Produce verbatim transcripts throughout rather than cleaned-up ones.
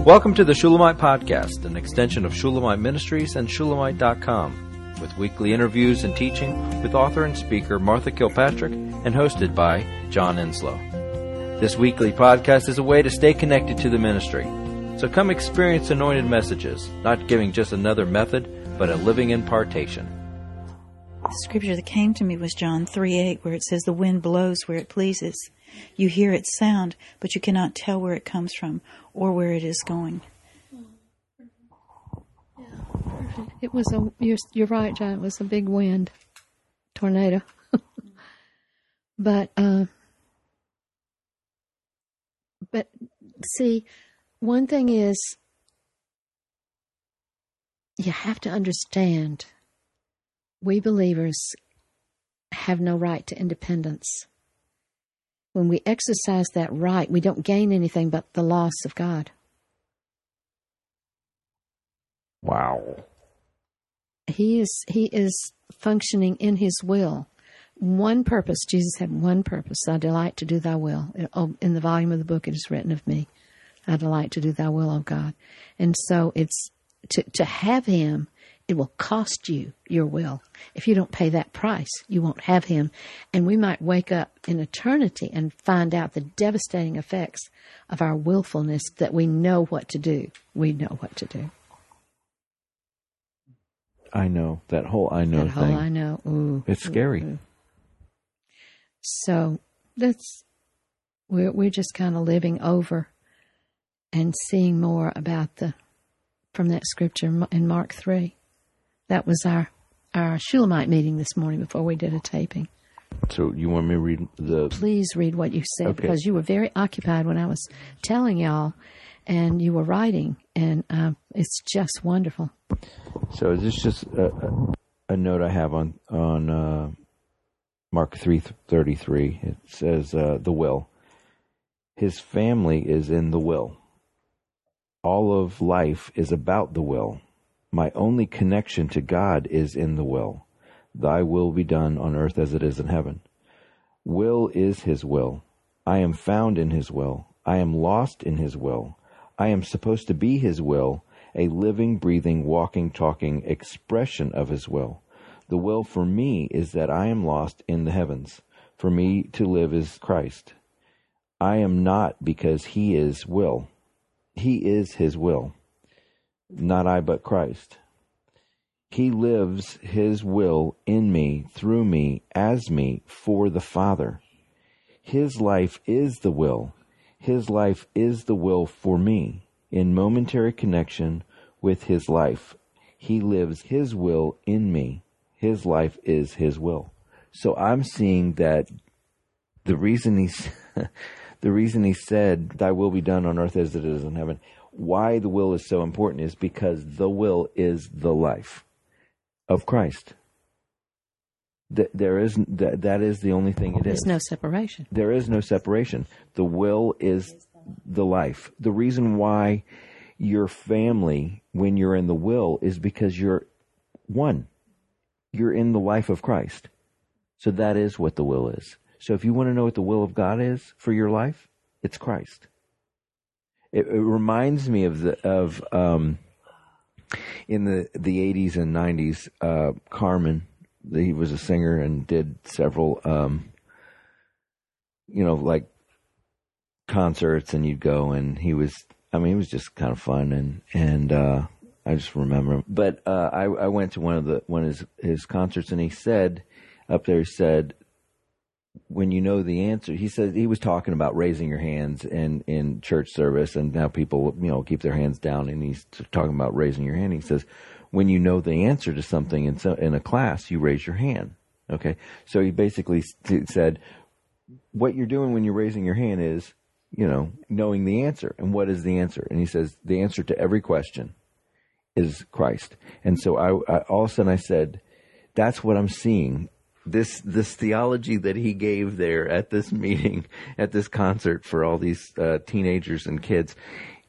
Welcome to the Shulamite Podcast, an extension of Shulamite Ministries and Shulamite dot com, with weekly interviews and teaching with author and speaker Martha Kilpatrick and hosted by John Enslow. This weekly podcast is a way to stay connected to the ministry. So come experience anointed messages, not giving just another method, but a living impartation. The scripture that came to me was John three eight, where it says, "The wind blows where it pleases. You hear its sound, but you cannot tell where it comes from or where it is going." Yeah, perfect. It was a, you're, you're right, John, it was a big wind, tornado. but, uh, but see, one thing is, you have to understand, we believers have no right to independence. When we exercise that right, we don't gain anything but the loss of God. Wow. He is he is functioning in his will. One purpose, Jesus had one purpose. I delight to do thy will. In the volume of the book it is written of me. I delight to do thy will, O God. And so it's to, to have him, it will cost you your will. If you don't pay that price, you won't have him. And we might wake up in eternity and find out the devastating effects of our willfulness, that we know what to do. We know what to do. I know. That whole I know that thing. whole I know. Ooh, it's scary. Ooh, ooh. So that's, we're, we're just kind of living over and seeing more about the, from that scripture in Mark three. That was our, our Shulamite meeting this morning before we did a taping. So you want me to read the... Please read what you said, okay. Because you were very occupied when I was telling y'all, and you were writing, and uh, it's just wonderful. So is this just a, a, a note I have on, on uh, Mark three thirty-three? It says, uh, the will. His family is in the will. All of life is about the will. My only connection to God is in the will. Thy will be done on earth as it is in heaven. Will is his will. I am found in his will. I am lost in his will. I am supposed to be his will, a living, breathing, walking, talking expression of his will. The will for me is that I am lost in the heavens. For me to live is Christ. I am not because he is will. He is his will. Not I, but Christ. He lives his will in me, through me, as me, for the Father. His life is the will. His life is the will for me. In momentary connection with his life, he lives his will in me. His life is his will. So I'm seeing that the reason he's, the reason he said, "Thy will be done on earth as it is in heaven," why the will is so important is because the will is the life of Christ. There is, that, that is the only thing it There's is. There's no separation. There is no separation. The will is the life. The reason why your family, when you're in the will, is because you're one. You're in the life of Christ. So that is what the will is. So if you want to know what the will of God is for your life, it's Christ. It, it reminds me of the of um, in the the eighties and nineties. Uh, Carmen, he was a singer and did several, um, you know, like concerts, and you'd go, and he was. I mean, it was just kind of fun, and and uh, I just remember him. But uh, I I went to one of the one of his his concerts, and he said up there, he said, when you know the answer, he said, he was talking about raising your hands in, in church service, and now people, you know, keep their hands down, and he's talking about raising your hand. He says, when you know the answer to something in, so, in a class, you raise your hand. Okay. So he basically said, what you're doing when you're raising your hand is, you know, knowing the answer. And what is the answer? And he says, the answer to every question is Christ. And so I, I all of a sudden I said, that's what I'm seeing. This this theology that he gave there at this meeting, at this concert for all these uh, teenagers and kids,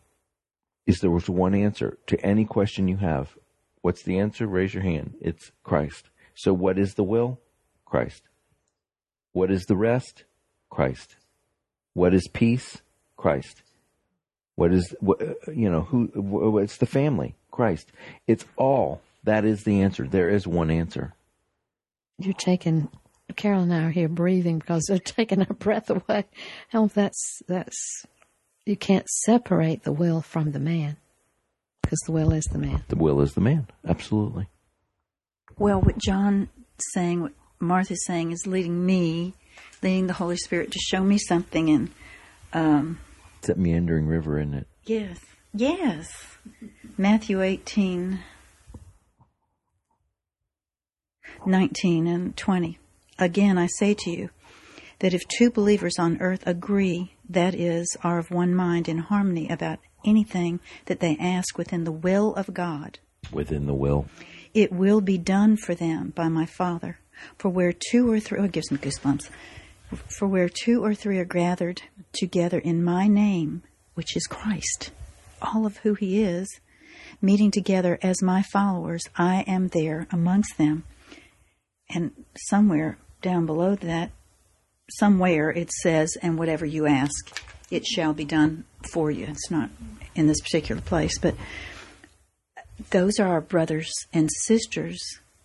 is there was one answer to any question you have. What's the answer? Raise your hand. It's Christ. So what is the will? Christ. What is the rest? Christ. What is peace? Christ. What is, what, you know, who, it's the family, Christ. It's all, that is the answer. There is one answer. You're taking, Carol and I are here breathing because they're taking our breath away. Oh, that's, that's, you can't separate the will from the man because the will is the man. The will is the man. Absolutely. Well, what John's saying, what Martha's saying is leading me, leading the Holy Spirit to show me something. And, um, it's that meandering river, isn't it? Yes. Yes. Matthew eighteen, nineteen and twenty. Again, I say to you that if two believers on earth agree, that is, are of one mind in harmony about anything that they ask within the will of God. Within the will. It will be done for them by my Father. For where two or three, oh, it gives me goosebumps. For where two or three are gathered together in my name, which is Christ, all of who he is, meeting together as my followers, I am there amongst them. And somewhere down below that, somewhere it says, and whatever you ask, it shall be done for you. It's not in this particular place, but those are our brothers and sisters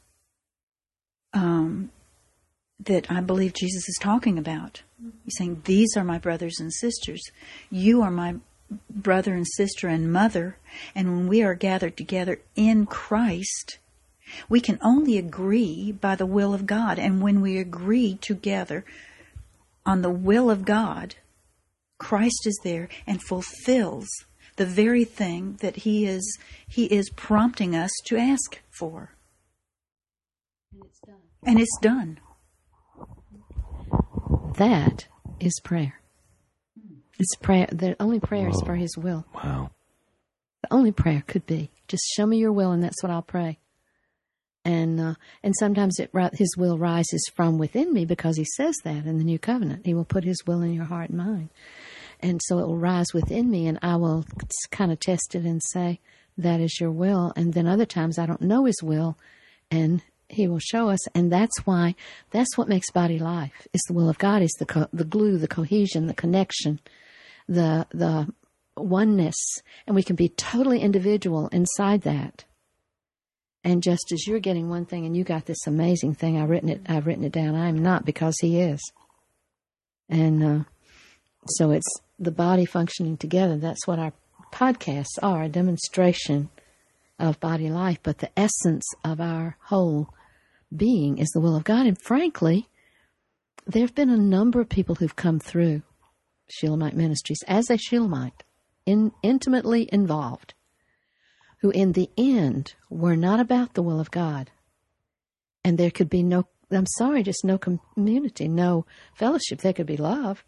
um, that I believe Jesus is talking about. He's saying, these are my brothers and sisters. You are my brother and sister and mother. And when we are gathered together in Christ, we can only agree by the will of God. And when we agree together on the will of God, Christ is there and fulfills the very thing that he is he is prompting us to ask for. And it's done. And it's done. That is prayer. It's prayer. The only prayer Whoa. is for his will. Wow. The only prayer could be, just show me your will and that's what I'll pray. And uh, and sometimes it, his will rises from within me because he says that in the New Covenant. He will put his will in your heart and mind. And so it will rise within me and I will kind of test it and say, that is your will. And then other times I don't know his will and he will show us. And that's why, that's what makes body life. It's the will of God. It's the co- the glue, the cohesion, the connection, the the oneness. And we can be totally individual inside that. And just as you're getting one thing and you got this amazing thing, I've written it, I've written it down. I am not because he is. And uh, so it's the body functioning together. That's what our podcasts are, a demonstration of body life. But the essence of our whole being is the will of God. And frankly, there have been a number of people who've come through Shulamite Ministries as a Shulamite, in, intimately involved, who in the end were not about the will of God. And there could be no, I'm sorry, just no community, no fellowship. There could be love,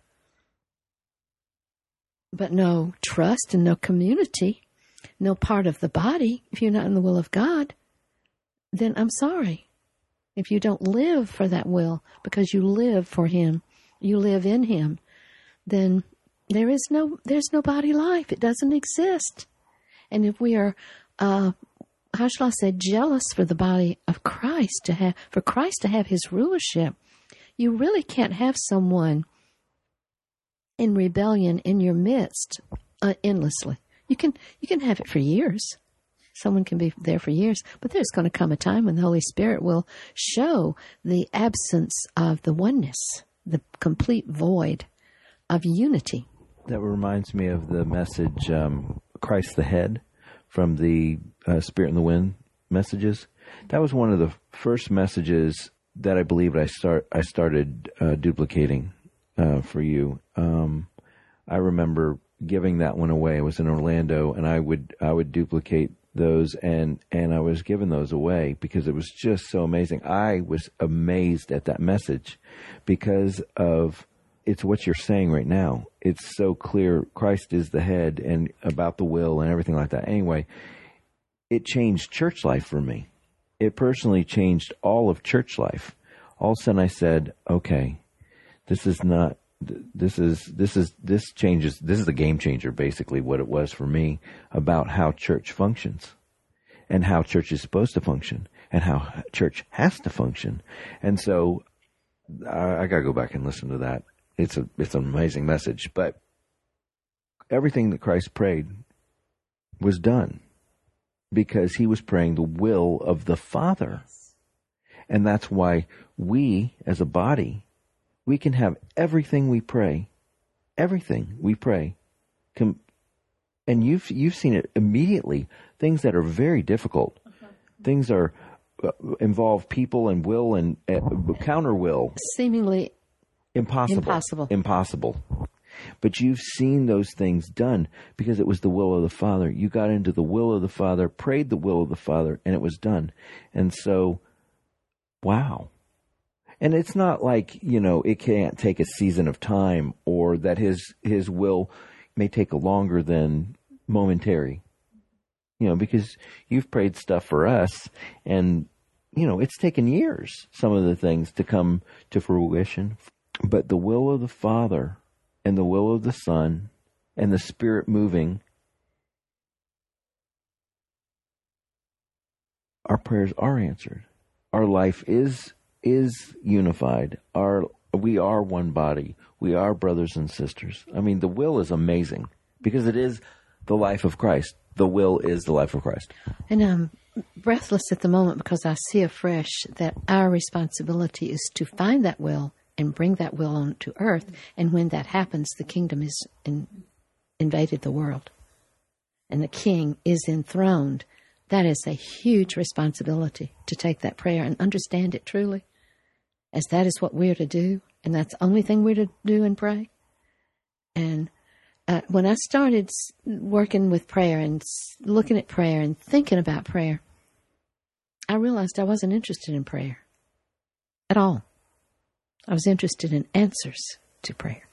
but no trust and no community, no part of the body. If you're not in the will of God, then I'm sorry. If you don't live for that will because you live for him, you live in him, then there is no, there's no body life. It doesn't exist. And if we are, uh, how shall I say, jealous for the body of Christ to have, for Christ to have his rulership, you really can't have someone in rebellion in your midst uh, endlessly. You can, you can have it for years. Someone can be there for years, but there's going to come a time when the Holy Spirit will show the absence of the oneness, the complete void of unity. That reminds me of the message, um, Christ the Head, from the uh, Spirit in the Wind messages. That was one of the first messages that I believe I start I started uh, duplicating uh, for you. Um, I remember giving that one away. I was in Orlando, and I would I would duplicate those, and and I was giving those away because it was just so amazing. I was amazed at that message because of it's what you're saying right now. It's so clear. Christ is the head and about the will and everything like that. Anyway, it changed church life for me. It personally changed all of church life. All of a sudden I said, okay, this is not, this is, this is, this changes, this is a game changer, basically what it was for me about how church functions and how church is supposed to function and how church has to function. And so I, I got to go back and listen to that. It's a, it's an amazing message, but everything that Christ prayed was done because he was praying the will of the Father. And that's why we, as a body, we can have everything we pray, everything we pray. Can, and you've you've seen it immediately. Things that are very difficult, uh-huh. things are uh, involve people and will and uh, counter will, seemingly impossible, impossible, impossible. But you've seen those things done because it was the will of the Father. You got into the will of the Father, prayed the will of the Father, and it was done. And so, wow. And it's not like, you know, it can't take a season of time or that his his will may take longer than momentary. You know, because you've prayed stuff for us and, you know, it's taken years, some of the things to come to fruition. But the will of the Father and the will of the Son and the Spirit moving, our prayers are answered. Our life is is unified. Our we are one body. We are brothers and sisters. I mean, the will is amazing because it is the life of Christ. The will is the life of Christ. And I'm breathless at the moment because I see afresh that our responsibility is to find that will and bring that will onto earth. And when that happens, the kingdom is in, invaded the world. And the king is enthroned. That is a huge responsibility to take that prayer and understand it truly, as that is what we're to do. And that's the only thing we're to do and pray. And uh, when I started working with prayer and looking at prayer and thinking about prayer, I realized I wasn't interested in prayer at all. I was interested in answers to prayer.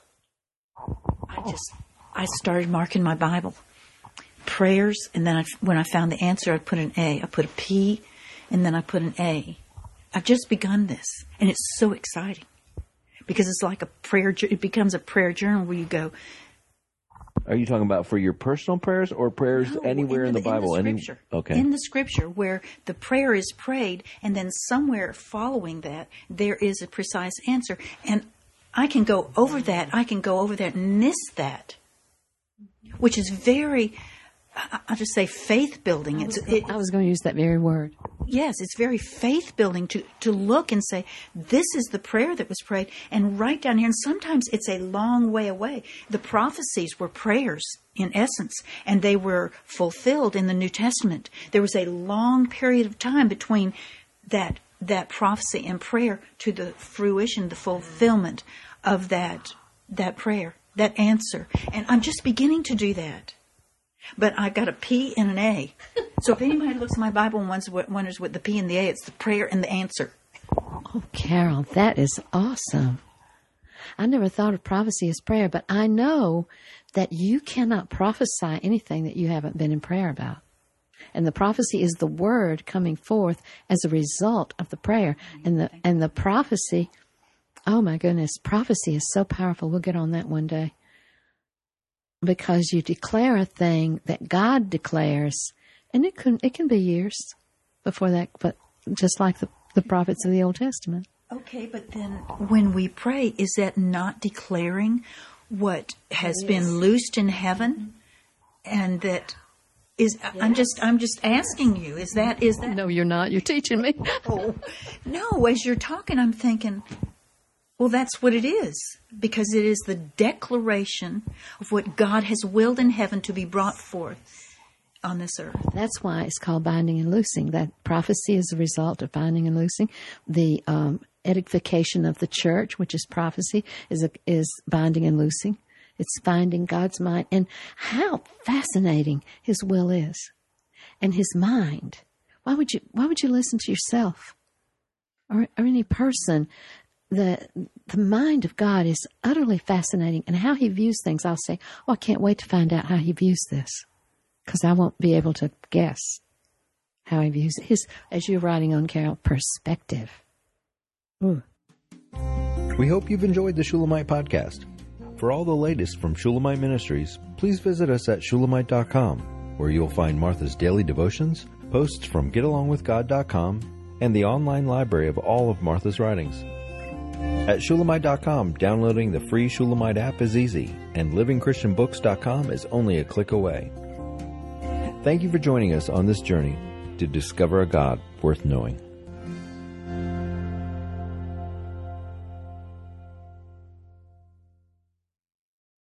I just, I started marking my Bible. Prayers, and then I, when I found the answer, I put an A. I put a P, and then I put an A. I've just begun this, and it's so exciting because it's like a prayer. It becomes a prayer journal where you go. Are you talking about for your personal prayers or prayers No, anywhere in the, in the Bible? In the scripture. Any, okay. In the scripture where the prayer is prayed, and then somewhere following that, there is a precise answer. And I can go over that. I can go over that and miss that, which is very, I'll just say faith building. It's, it, I was going to use that very word. Yes, it's very faith building to, to look and say, this is the prayer that was prayed, and right down here. And sometimes it's a long way away. The prophecies were prayers in essence, and they were fulfilled in the New Testament. There was a long period of time between that that prophecy and prayer to the fruition, the fulfillment of that that prayer, that answer. And I'm just beginning to do that. But I've got a P and an A. So if anybody looks at my Bible and wonders what the P and the A, it's the prayer and the answer. Oh, Carol, that is awesome. I never thought of prophecy as prayer, but I know that you cannot prophesy anything that you haven't been in prayer about. And the prophecy is the word coming forth as a result of the prayer. And the and the prophecy, oh my goodness, prophecy is so powerful. We'll get on that one day. Because you declare a thing that God declares, and it can it can be years before that, but just like the, the prophets of the Old Testament. Okay, but then when we pray, is that not declaring what has yes. been loosed in heaven? And that is, yes. I'm just I'm just asking you, is that is that? No, you're not. You're teaching me. Oh, no, as you're talking, I'm thinking, well, that's what it is, because it is the declaration of what God has willed in heaven to be brought forth on this earth. That's why it's called binding and loosing. That prophecy is a result of binding and loosing. The um, edification of the church, which is prophecy, is a, is binding and loosing. It's finding God's mind. And how fascinating His will is, and His mind. Why would you? Why would you listen to yourself or, or any person? The the mind of God is utterly fascinating, and how He views things. I'll say, oh, I can't wait to find out how He views this, because I won't be able to guess how He views it. His, as you're writing on, Carol, perspective. Ooh. We hope you've enjoyed the Shulamite podcast. For all the latest from Shulamite Ministries, please visit us at shulamite dot com, where you'll find Martha's daily devotions, posts from get along with god dot com, and the online library of all of Martha's writings. At Shulamite dot com, downloading the free Shulamite app is easy, and living christian books dot com is only a click away. Thank you for joining us on this journey to discover a God worth knowing.